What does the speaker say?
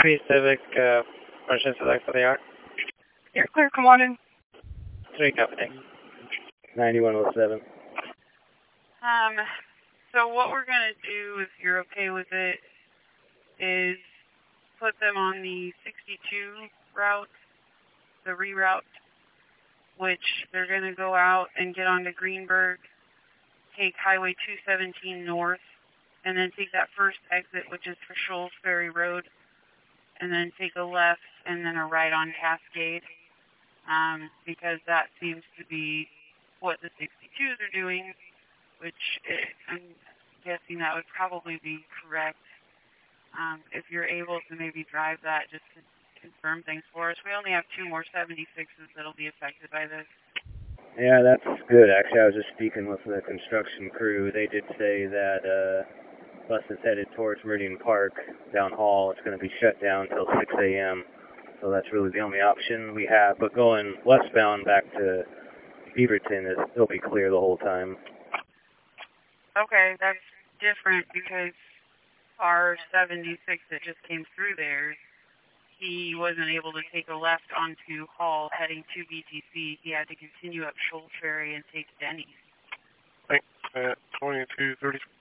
3 Civic, Russian Select for the Arc. You're clear, come on in. 3 Company. 9107. So what we're going to do, if you're okay with it, is put them on the 62 route, the reroute, which they're going to go out and get onto Greenberg, take Highway 217 north, and then take that first exit, which is for Shoals Ferry Road, and then take a left and then a right on Cascade, because that seems to be what the 62s are doing, which I'm guessing that would probably be correct. If you're able to maybe drive that just to confirm things for us. We only have 2 more 76s that'll be affected by this. Yeah, that's good. Actually, I was just speaking with the construction crew. They did say that bus is headed towards Meridian Park down Hall. It's going to be shut down until 6 a.m. So that's really the only option we have. But going westbound back to Beaverton, it'll be clear the whole time. Okay, that's different because our 76 that just came through there, he wasn't able to take a left onto Hall heading to BTC. He had to continue up Shoals Ferry and take Denny's. Thanks. 2234.